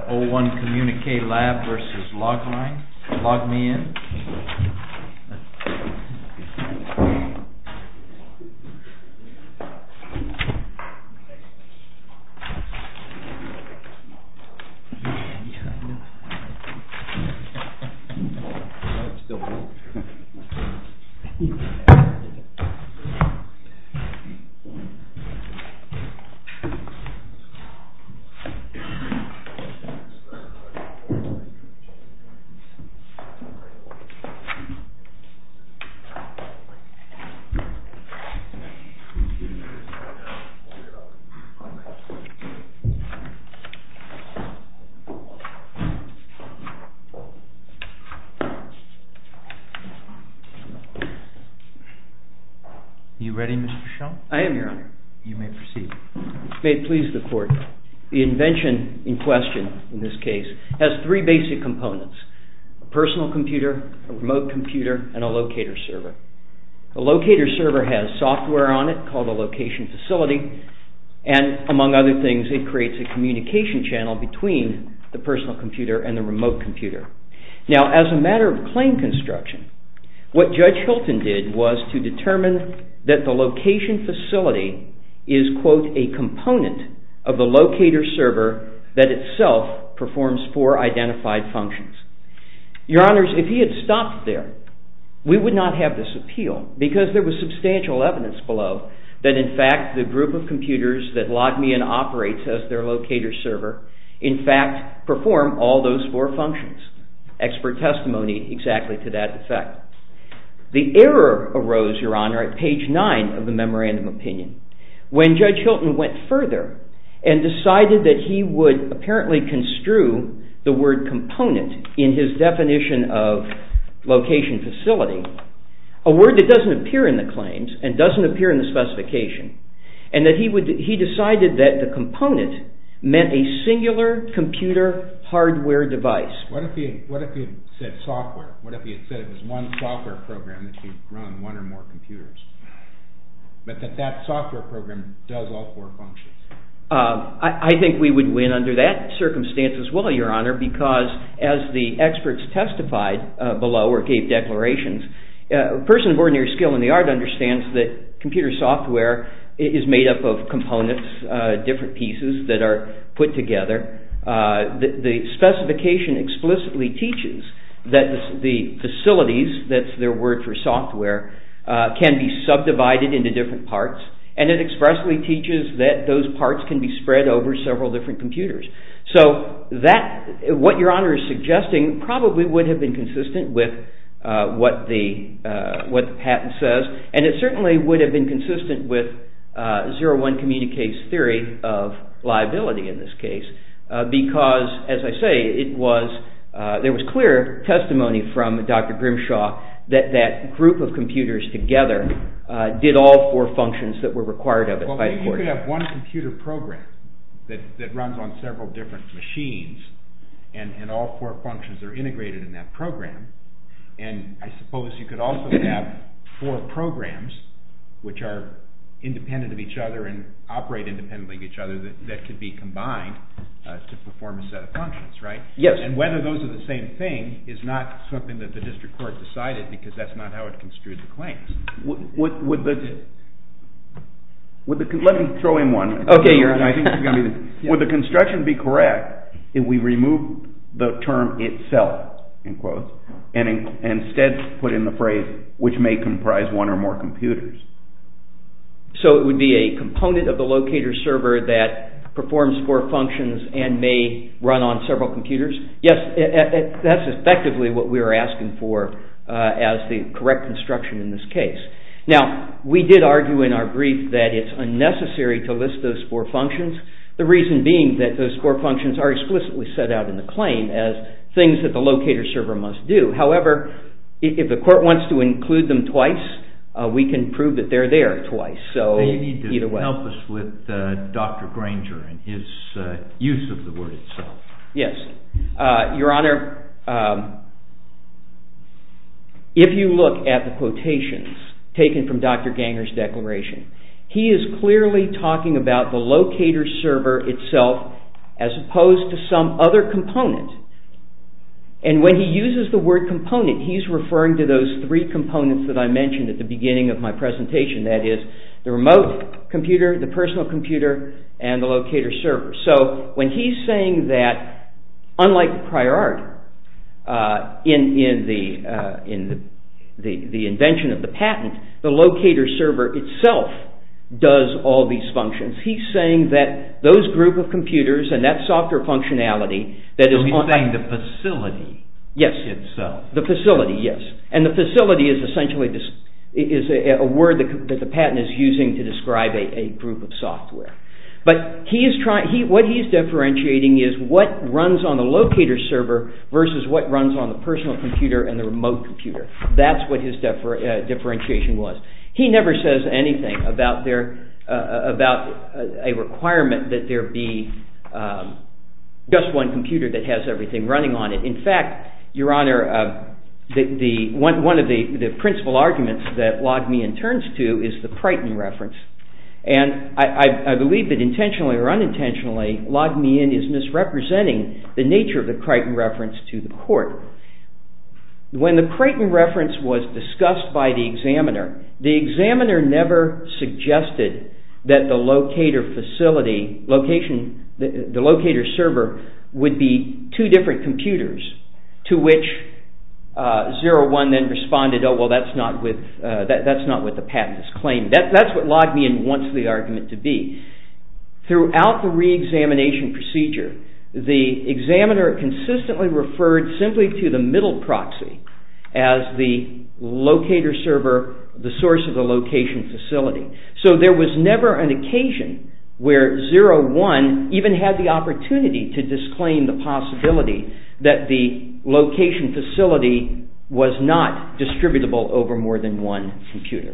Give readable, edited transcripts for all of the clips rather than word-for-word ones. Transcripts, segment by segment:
01 Communique Lab versus LogMeIn. You ready, Mr. Shaw? I am, Your Honor. You may proceed. May it please the Court. The invention in question, in this case, has three basic components: a personal computer, a remote computer, and a locator server. The locator server has software on it called a location facility, and among other things, it creates a communication channel between the personal computer and the remote computer. Now, as a matter of claim construction, what Judge Hilton did was to determine that the location facility is, quote, a component of the locator server that itself performs four identified functions. Your Honors, if he had stopped there, we would not have this appeal, because there was substantial evidence below that, in fact, the group of computers that LogMeIn operates as their locator server, in fact, perform all those four functions. Expert testimony exactly to that effect. The error arose, Your Honor, at page 9 of the memorandum opinion, when Judge Hilton went further and decided that he would apparently construe the word component in his definition of location facility, a word that doesn't appear in the claims and doesn't appear in the specification, and that he decided that the component meant a singular computer hardware device. What if he had said software? What if he had said it was one software program that could run one or more computers, but that software program does all four functions? I think we would win under that circumstance as well, Your Honor, because as the experts testified below or gave declarations, a person of ordinary skill in the art understands that computer software is made up of components, different pieces that are put together. The specification explicitly teaches that the facilities, that's their word for software, can be subdivided into different parts, and it expressly teaches that those parts can be spread over several different computers. So that, what Your Honor is suggesting, probably would have been consistent with what the patent says, and it certainly would have been consistent with 01 Communique's theory of liability in this case, because, as I say, there was clear testimony from Dr. Grimshaw that group of computers together did all four functions that were required of it by the court. You could have one computer program that runs on several different machines, and all four functions are integrated in that program. And I suppose you could also have four programs which are independent of each other and operate independently of each other that could be combined to perform a set of functions, right? Yes. And whether those are the same thing is not something that the district court decided, because that's not how it construed the claims. Let me throw in one. Okay, Your Honor. I think it's going to be would the construction be correct if we remove the term itself, in quotes, and instead put in the phrase, which may comprise one or more computers? So it would be a component of the locator server that performs four functions and may run on several computers? Yes, that's effectively what we were asking for as the correct construction in this case. Now, we did argue in our brief that it's unnecessary to list those four functions, the reason being that those four functions are explicitly set out in the claim as things that the locator server must do. However, if the court wants to include them twice, we can prove that they're there twice. So you need to either way. help us with Dr. Granger and his use of the word itself. Yes. Your Honor, if you look at the quotations taken from Dr. Ganger's declaration, he is clearly talking about the locator server itself as opposed to some other component. And when he uses the word component, he's referring to those three components that I mentioned at the beginning of my presentation. That is, the remote computer, the personal computer, and the locator server. So when he's saying that, unlike the prior art, in the invention of the patent, the locator server itself does all these functions. He's saying that those group of computers and that software functionality that is... So he's saying the facility itself. The facility, yes. And the facility is essentially a word that the patent is using to describe a group of software. But what he's differentiating is what runs on the locator server versus what runs on the personal computer and the remote computer. That's what his differentiation was. He never says anything about a requirement that there be just one computer that has everything running on it. In fact, Your Honor, one of the principal arguments that LogMeIn turns to is the Crichton reference. And I believe that intentionally or unintentionally, LogMeIn is misrepresenting the nature of the Crichton reference to the court. When the Crichton reference was discussed by the examiner never suggested that the locator server would be two different computers, to which 01 then responded, oh, well, that's not what the patent is claiming. That's what LogMeIn wants the argument to be. Throughout the re-examination procedure, the examiner consistently referred simply to the middle proxy as the locator server, the source of the location facility. So there was never an occasion where 01 even had the opportunity to disclaim the possibility that the location facility was not distributable over more than one computer.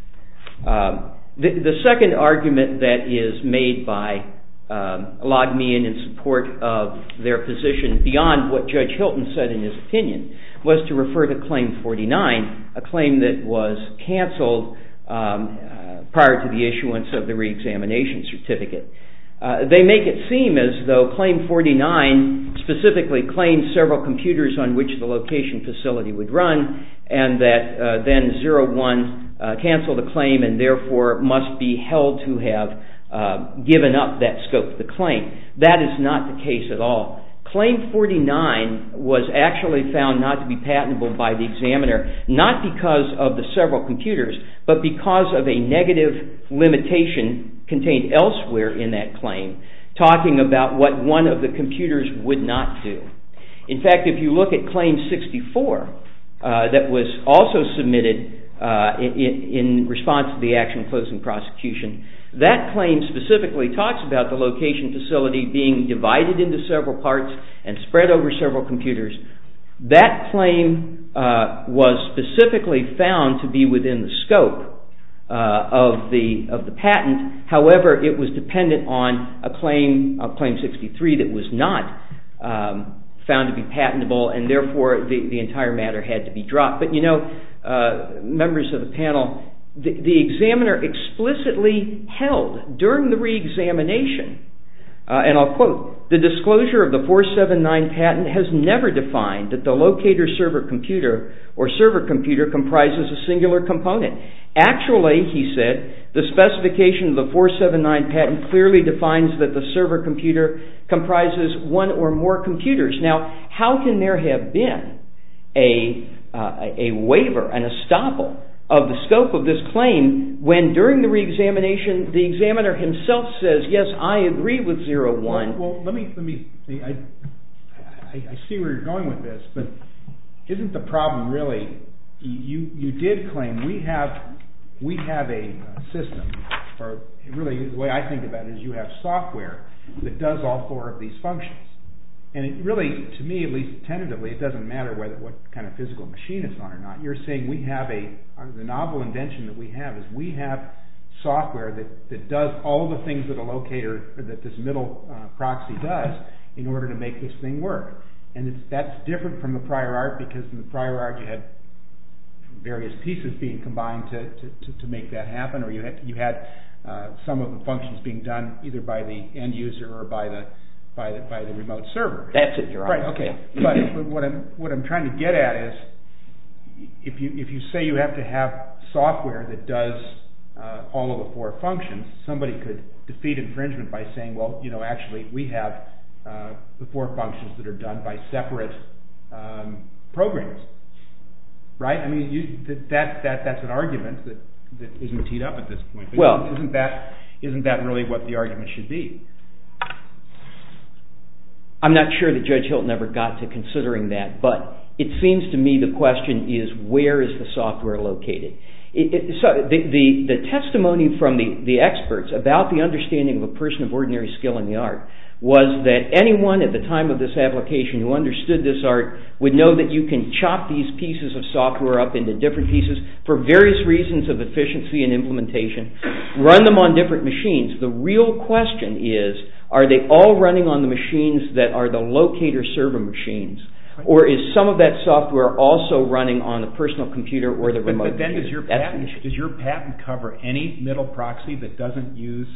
The second argument that is made by LogMeIn in support of their position, beyond what Judge Hilton said in his opinion, was to refer to Claim 49, a claim that was canceled prior to the issuance of the re-examination certificate. They make it seem as though Claim 49 specifically claimed several computers on which the location facility would run, and that then 01 canceled the claim and therefore must be held to have given up that scope of the claim. That is not the case at all. Claim 49 was actually found not to be patentable by the examiner, not because of the several computers, but because of a negative limitation contained elsewhere in that claim, talking about what one of the computers would not do. In fact, if you look at Claim 64, that was also submitted in response to the action closing prosecution, that claim specifically talks about the location facility being divided into several parts and spread over several computers. That claim was specifically found to be within the scope of the patent. However, it was dependent on a claim, Claim 63, that was not found to be patentable, and therefore the entire matter had to be dropped. But members of the panel, the examiner explicitly held during the re-examination, and I'll quote, "The disclosure of the 479 patent has never defined that the locator server computer or server computer comprises a singular component. Actually," he said, "the specification of the 479 patent clearly defines that the server computer comprises one or more computers." Now, how can there have been a waiver, an estoppel of the scope of this claim when during the re-examination the examiner himself says, yes, I agree with 01. Well, let me I see where you're going with this, but isn't the problem really, you did claim we have a system, or really the way I think about it is you have software that does all four of these functions. And it really, to me at least tentatively, it doesn't matter what kind of physical machine it's on or not. You're saying we have the novel invention that we have is we have software that does all the things that a locator, that this middle proxy does in order to make this thing work. And that's different from the prior art, because in the prior art you had various pieces being combined to make that happen, or you had some of the functions being done either by the end user or by the by the remote server. That's it, Your Honor. Right. Okay. But what I'm trying to get at is, if you say you have to have software that does all of the four functions, somebody could defeat infringement by saying, well, actually we have the four functions that are done by separate programs, right? I mean, that's an argument that isn't teed up at this point. But well, isn't that really what the argument should be? I'm not sure that Judge Hilton ever got to considering that, but it seems to me the question is, where is the software located? The testimony from the experts about the understanding of a person of ordinary skill in the art was that anyone at the time of this application who understood this art would know that you can chop these pieces of software up into different pieces for various reasons of efficiency and implementation, run them on different machines. The real question is, are they all running on the machines that are the locator server machines? Or is some of that software also running on the personal computer or the remote computer? But then does your patent cover any middle proxy that doesn't use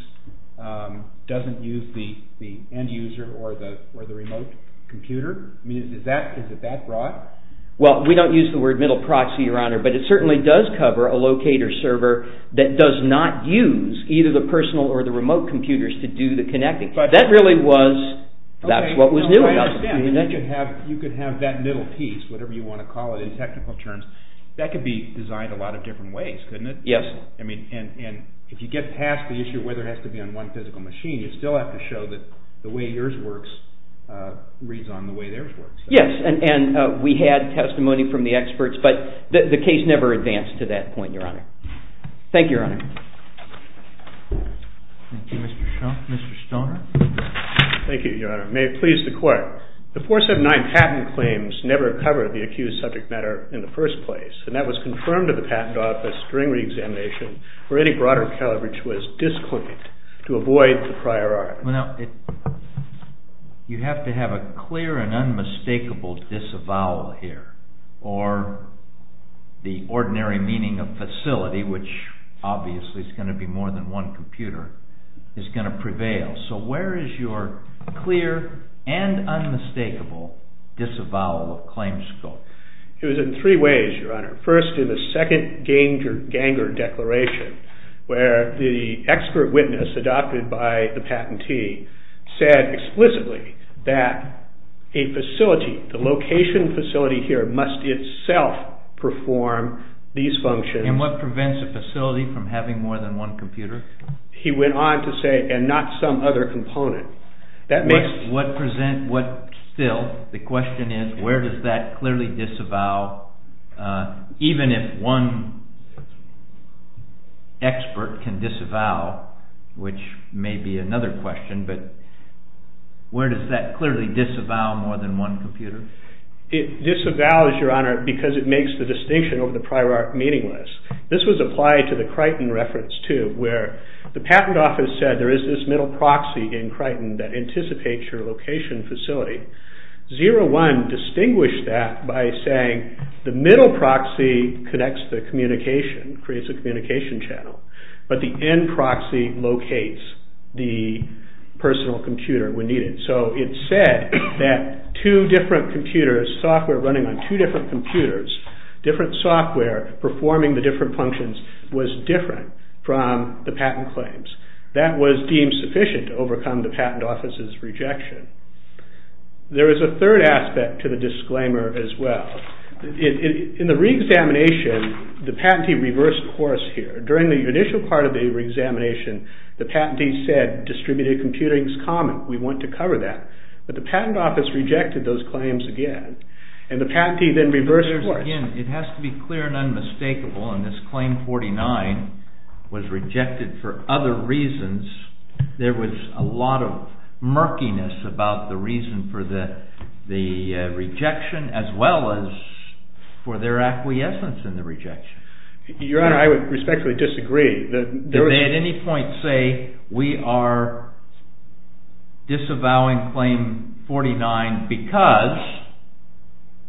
the end user or the remote computer? I mean, is it that broad? Well, we don't use the word middle proxy, Your Honor, but it certainly does cover a locator server that does not use either the personal or the remote computers to do the connecting. But that really was... That's what was new about the invention. You could have that middle piece, whatever you want to call it in technical terms, that could be designed a lot of different ways, couldn't it? Yes. I mean, and if you get past the issue of whether it has to be on one physical machine, you still have to show that the way yours works reads on the way theirs works. Yes, and we had testimony from the experts, but the case never advanced to that point, Your Honor. Thank you, Your Honor. Thank you, Mr. Stoner. Thank you, Your Honor. May it please the Court. The 479 patent claims never covered the accused subject matter in the first place, and that was confirmed to the Patent Office during reexamination, where any broader coverage was disclaimed to avoid the prior art. Well, now, you have to have a clear and unmistakable disavowal here, or the ordinary meaning of facility, which obviously is going to be more than one computer, is going to prevail. So where is your clear and unmistakable disavowal of claim scope? It was in three ways, Your Honor. First, in the second Ganger Declaration, where the expert witness adopted by the patentee said explicitly that a facility, the location facility here, must itself perform these functions. And what prevents a facility from having more than one computer? He went on to say, and not some other component. That makes... Still, the question is, where does that clearly disavow, even if one expert can disavow, which may be another question, but where does that clearly disavow more than one computer? It disavows, Your Honor, because it makes the distinction over the prior art meaningless. This was applied to the Crichton reference, too, where the Patent Office said there is this middle proxy in Crichton that anticipates your location facility. 01 distinguished that by saying the middle proxy connects the communication, creates a communication channel, but the end proxy locates the personal computer when needed. So it said that two different computers, software running on two different computers, different software performing the different functions, was different from the patent claims. That was deemed sufficient to overcome the Patent Office's rejection. There is a third aspect to the disclaimer as well. In the reexamination, the patentee reversed course here. During the initial part of the reexamination, the patentee said distributed computing is common. We want to cover that. But the Patent Office rejected those claims again. And the patentee then reversed course. Again, it has to be clear and unmistakable, and this Claim 49 was rejected for other reasons. There was a lot of murkiness about the reason for the rejection, as well as for their acquiescence in the rejection. Your Honor, I would respectfully disagree. Did they at any point say, we are disavowing Claim 49 because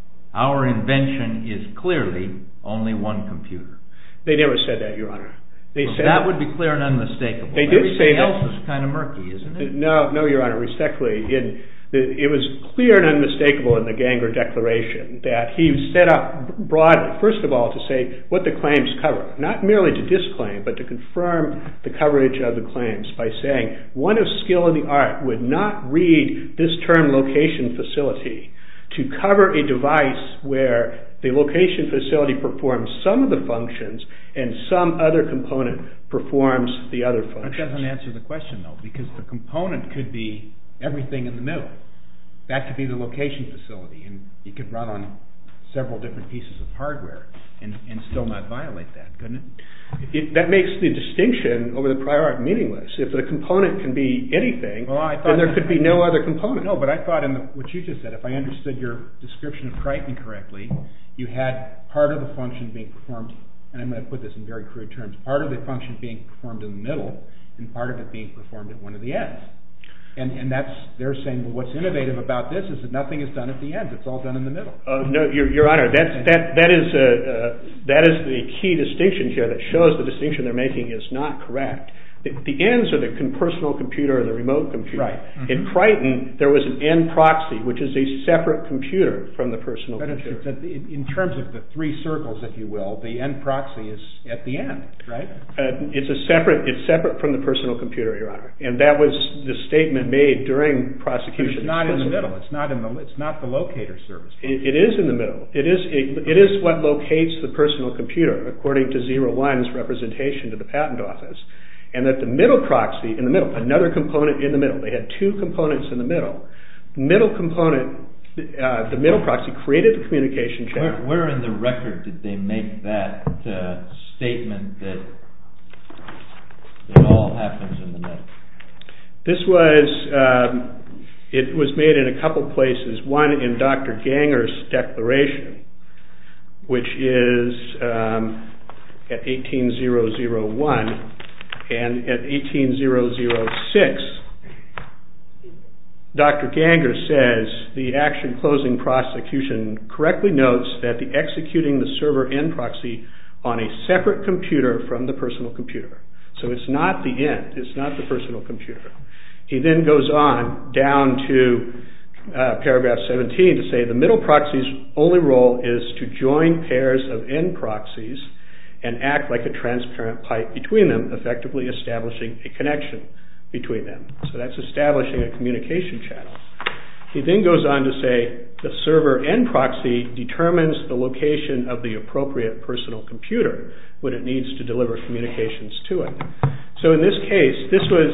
our invention is clearly only one computer? They never said that, Your Honor. That would be clear and unmistakable. They did say that. Everything else is kind of murky, isn't it? No, Your Honor, respectfully. It was clear and unmistakable in the Ganger Declaration that he set up broadly, first of all, to say what the claims cover, not merely to disclaim, but to confirm the coverage of the claims by saying one of skill in the art would not read this term location facility to cover a device where the location facility performs some of the functions and some other component performs the other functions. That doesn't answer the question, though, because the component could be everything in the middle. That could be the location facility, and you could run on several different pieces of hardware and still not violate that, couldn't it? That makes the distinction over the prior art meaningless. If the component can be anything, then there could be no other component. No, but I thought in what you just said, if I understood your description of Crichton correctly, you had part of the function being performed, and I'm going to put this in very crude terms, part of the function being performed in the middle and part of it being performed at one of the ends. And they're saying, well, what's innovative about this is that nothing is done at the ends; it's all done in the middle. No, Your Honor, that is the key distinction here that shows the distinction they're making is not correct. The ends are the personal computer and the remote computer. Right. In Crichton, there was an end proxy, which is a separate computer from the personal computer. In terms of the three circles, if you will, the end proxy is at the end, right? It's separate from the personal computer, Your Honor, and that was the statement made during prosecution. But it's not in the middle. It's not the locator service. It is in the middle. It is what locates the personal computer, according to 01's representation to the Patent Office. And that the middle proxy in the middle, another component in the middle, they had two components in the middle. The middle proxy created the communication channel. Where in the record did they make that statement that it all happens in the middle? It was made in a couple places. One in Dr. Ganger's declaration, which is at 18001. And at 18006, Dr. Ganger says the action closing prosecution correctly notes that the executing the server end proxy on a separate computer from the personal computer. So it's not the end. It's not the personal computer. He then goes on down to paragraph 17 to say the middle proxy's only role is to join pairs of end proxies and act like a transparent pipe between them, effectively establishing a connection between them. So that's establishing a communication channel. He then goes on to say the server end proxy determines the location of the appropriate personal computer when it needs to deliver communications to it. So in this case,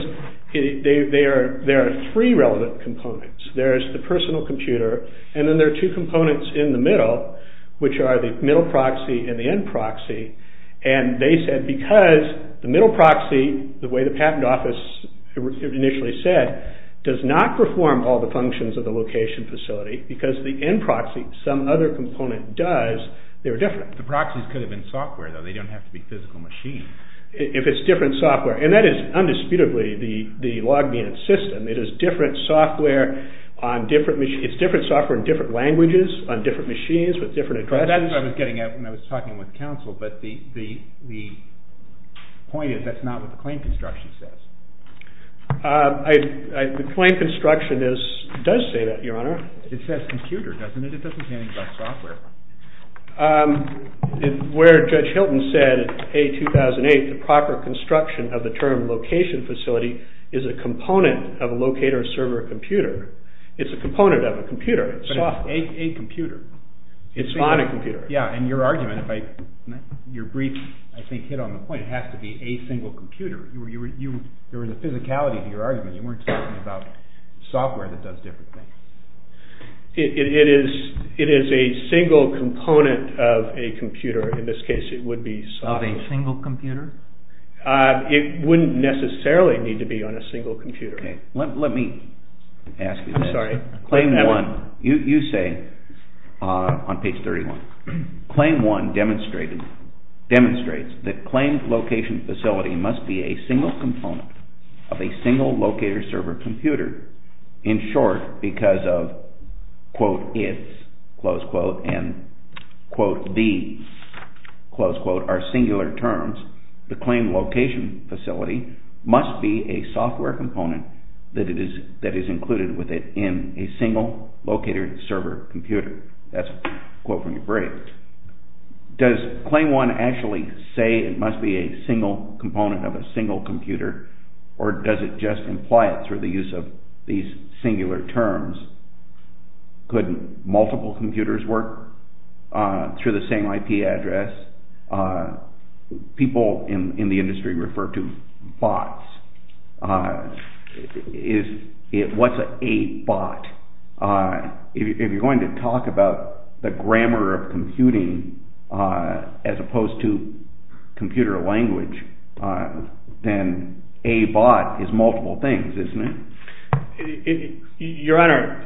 there are three relevant components. There's the personal computer, and then there are two components in the middle, which are the middle proxy and the end proxy. And they said because the middle proxy, the way the Patent Office initially said, does not perform all the functions of the location facility, because the end proxy, some other component, does, they were different. The proxies could have been software, though. They don't have to be physical machines. If it's different software, and that is undisputably the LogMeIn system. It is different software on different machines. It's different software in different languages, on different machines, with different addresses. That's what I was getting at when I was talking with counsel, but the point is that's not what the claim construction says. The claim construction does say that, Your Honor. It says computer, doesn't it? It doesn't say anything about software. Where Judge Hilton said at A2008, the proper construction of the term location facility is a component of a locator server computer. It's a component of a computer. It's software. It's a computer. It's on a computer. Yeah, and your argument, your brief, I think, hit on the point. It has to be a single computer. There was a physicality to your argument. You weren't talking about software that does different things. It is a single component of a computer. In this case, it would be software. Of a single computer? It wouldn't necessarily need to be on a single computer. Okay. Let me ask you this. I'm sorry. Claim 1, you say on page 31, Claim 1 demonstrates that claimed location facility must be a single component of a single locator server computer. In short, because of, quote, its, close quote, and, quote, the, close quote, are singular terms, the claimed location facility must be a software component that is included with it in a single locator server computer. That's a quote from your brief. Does Claim 1 actually say it must be a single component of a single computer, or does it just imply it through the use of these singular terms? Could multiple computers work through the same IP address? People in the industry refer to bots. What's a bot? If you're going to talk about the grammar of computing as opposed to computer language, then a bot is multiple things, isn't it? Your Honor,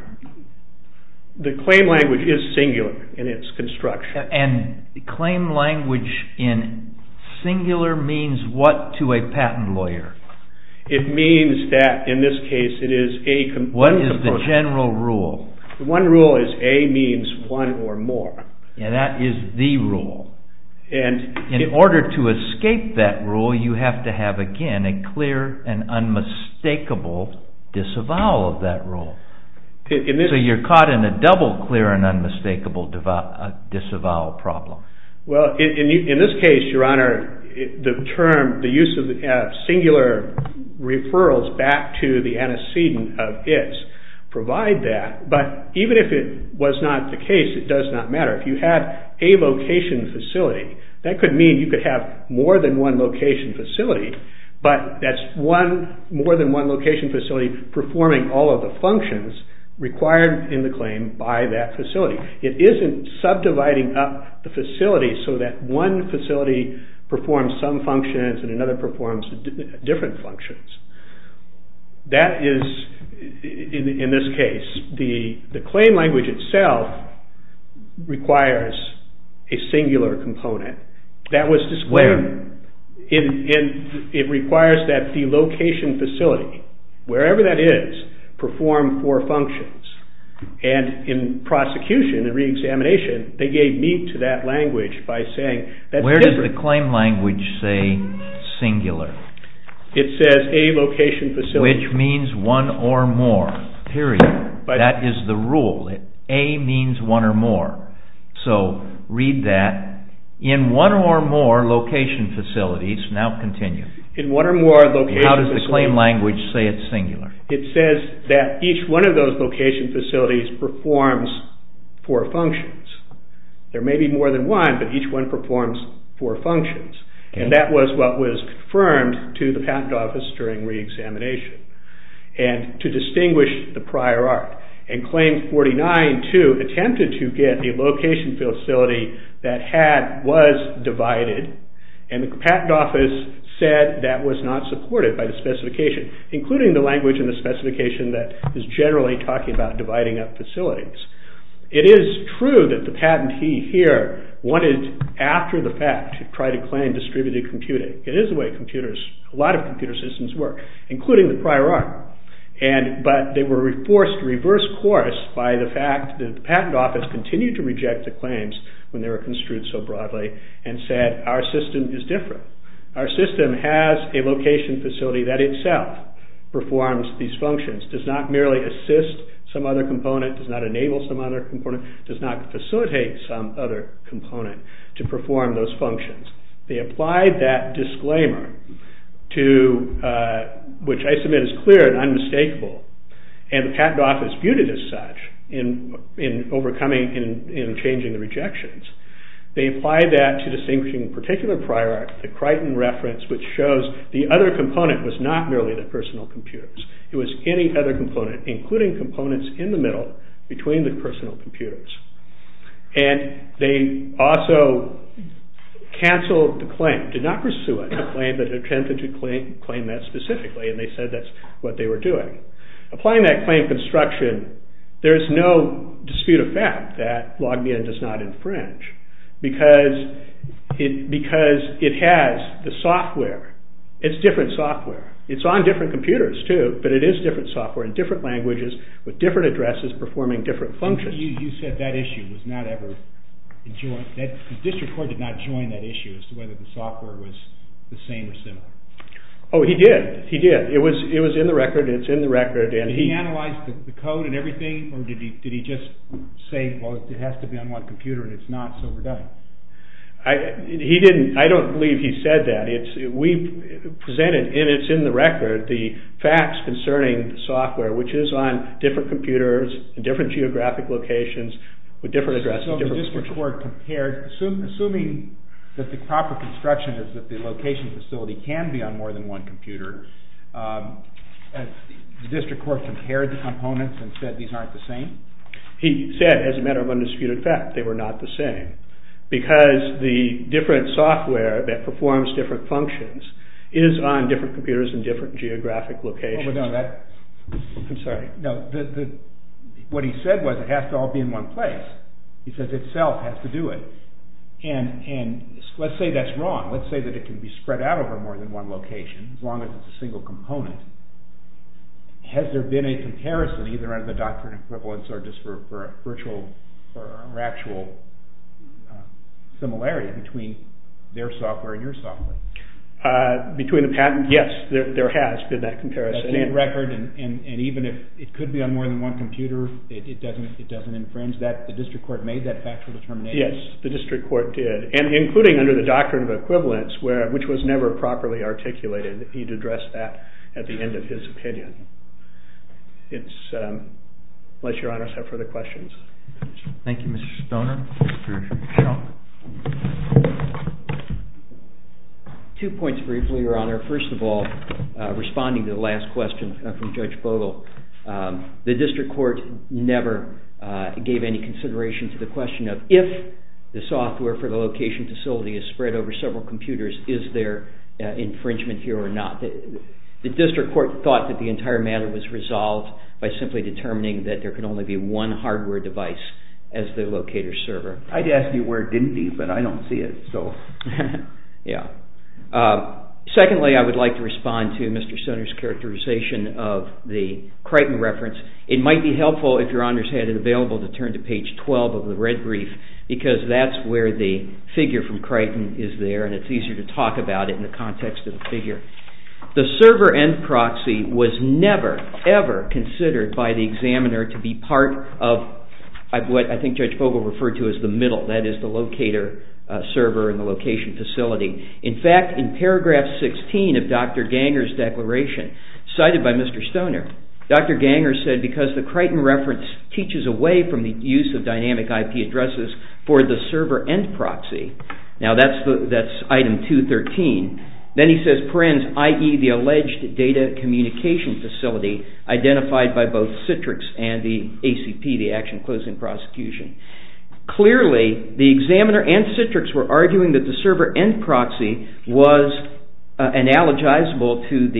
the claim language is singular in its construction. And claim language in singular means what to a patent lawyer? It means that, in this case, it is a component. What is the general rule? The one rule is A means one or more. Yeah, that is the rule. And in order to escape that rule, you have to have, again, a clear and unmistakable disavowal of that rule. So you're caught in a double clear and unmistakable disavowal problem. Well, in this case, Your Honor, the use of the singular referrals back to the antecedent of is provide that. But even if it was not the case, it does not matter. If you had a location facility, that could mean you could have more than one location facility, but that's more than one location facility performing all of the functions required in the claim by that facility. It isn't subdividing up the facility so that one facility performs some functions and another performs different functions. That is, in this case, the claim language itself requires a singular component. That was disclaimed. It requires that the location facility, wherever that is, perform four functions. And in prosecution and reexamination, they gave meat to that language by saying that's Where different. Does the claim language say singular? It says a location facility. Which means one or more, period. That is the rule. A means one or more. So read that. In one or more location facilities, now continue. In one or more location facilities. How does the claim language say it's singular? It says that each one of those location facilities performs four functions. There may be more than one, but each one performs four functions. Okay. And that was what was confirmed to the Patent Office during reexamination. And to distinguish the prior art. And Claim 49, too, attempted to get a location facility that was divided, and the Patent Office said that was not supported by the specification, including the language in the specification that is generally talking about dividing up facilities. It is true that the patentee here wanted, after the fact, to try to claim distributed computing. It is the way a lot of computer systems work, including the prior art. But they were forced to reverse course by the fact that the Patent Office continued to reject the claims when they were construed so broadly and said, our system is different. Our system has a location facility that itself performs these functions, does not merely assist some other component, does not enable some other component, does not facilitate some other component to perform those functions. They applied that disclaimer to, which I submit is clear and unmistakable, and the Patent Office viewed it as such in changing the rejections. They applied that to distinguishing particular prior art, the Crichton reference, which shows the other component was not merely the personal computers. It was any other component, including components in the middle between the personal computers. And they also canceled the claim, did not pursue it, the claim that attempted to claim that specifically, and they said that's what they were doing. Applying that claim construction, there is no dispute of fact that LogMeIn does not infringe, because it has the software. It's different software. It's on different computers too, but it is different software in different languages with different addresses performing different functions. You said that issue was not ever joined. The district court did not join that issue as to whether the software was the same or similar? Oh, he did. It was in the record. It's in the record. And did he analyze the code and everything, or did he just say, well, it has to be on one computer and it's not, so we're done? He didn't. I don't believe he said that. We presented, and it's in the record, the facts concerning the software, which is on different computers in different geographic locations with different addresses. So the district court compared, assuming that the proper construction is that the location facility can be on more than one computer, the district court compared the components and said these aren't the same? He said, as a matter of undisputed fact, they were not the same, because the different software that performs different functions is on different computers in different geographic locations. Oh, but no, I'm sorry. No, what he said was it has to all be in one place. He says itself has to do it. And let's say that's wrong. Let's say that it can be spread out over more than one location, as long as it's a single component. Has there been a comparison, either under the doctrine of equivalence or just for virtual or actual similarity between their software and your software? Between the patent, yes, there has been that comparison. That's in record, and even if it could be on more than one computer, it doesn't infringe that. The district court made that factual determination. Yes, the district court did, and including under the doctrine of equivalence, which was never properly articulated. He'd addressed that at the end of his opinion. Unless your honors have further questions. Thank you, Mr. Stoner. Mr. Schunk. 2 points briefly, Your Honor. First of all, responding to the last question from Judge Bogle, the district court never gave any consideration to the question of if the software for the location facility is spread over several computers, is there infringement here or not? The district court thought that the entire matter was resolved by simply determining that there could only be one hardware device as the locator server. I'd ask you where didn't he, but I don't see it. So, yeah. Secondly, I would like to respond to Mr. Stoner's characterization of the Crichton reference. It might be helpful if your honors had it available to turn to page 12 of the red brief, because that's where the figure from Crichton is there, and it's easier to talk about it in the context of the figure. The server end proxy was never, ever considered by the examiner to be part of what I think Judge Bogle referred to as the middle, that is the locator server and the location facility. In fact, in paragraph 16 of Dr. Ganger's declaration, cited by Mr. Stoner, Dr. Ganger said because the Crichton reference teaches away from the use of dynamic IP addresses for the server end proxy. Now that's item 213. Then he says, parens, i.e. the alleged data communication facility identified by both Citrix and the ACP, the Action Closing Prosecution. Clearly, the examiner and Citrix were arguing that the server end proxy was analogizable to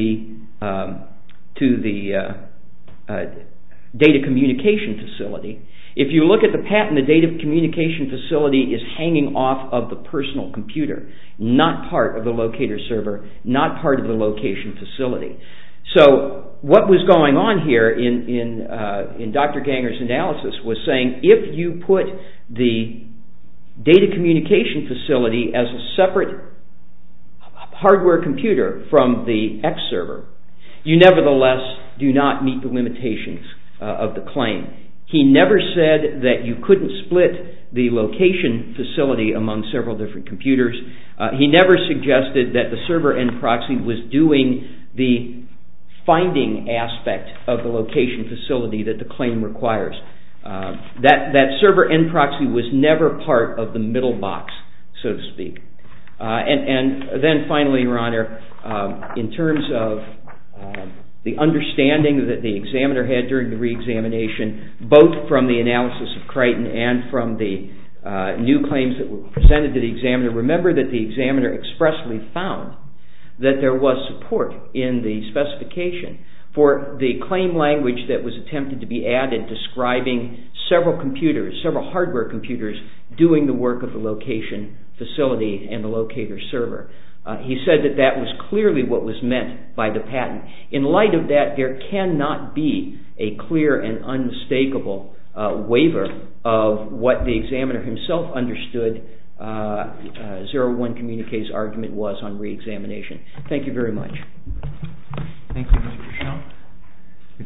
the data communication facility. If you look at the patent, the data communication facility is hanging off of the personal computer, not part of the locator server, not part of the location facility. So what was going on here in Dr. Ganger's analysis was saying if you put the data communication facility as a separate hardware computer from the X server, you nevertheless do not meet the limitations of the claim. He never said that you couldn't split the location facility among several different computers. He never suggested that the server end proxy was doing the finding aspect of the location facility that the claim requires. That server end proxy was never part of the middle box, so to speak. And then finally, Your Honor, in terms of the understanding that the examiner had during the reexamination, both from the analysis of Crichton and from the new claims that were presented to the examiner, remember that the examiner expressly found that there was support in the specification for the claim language that was attempted to be added describing several computers, several hardware computers, doing the work of the location facility and the locator server. He said that that was clearly what was meant by the patent. In light of that, there cannot be a clear and unmistakable waiver of what the examiner himself understood 01 Communique's argument was on reexamination. Thank you very much. Thank you, Mr.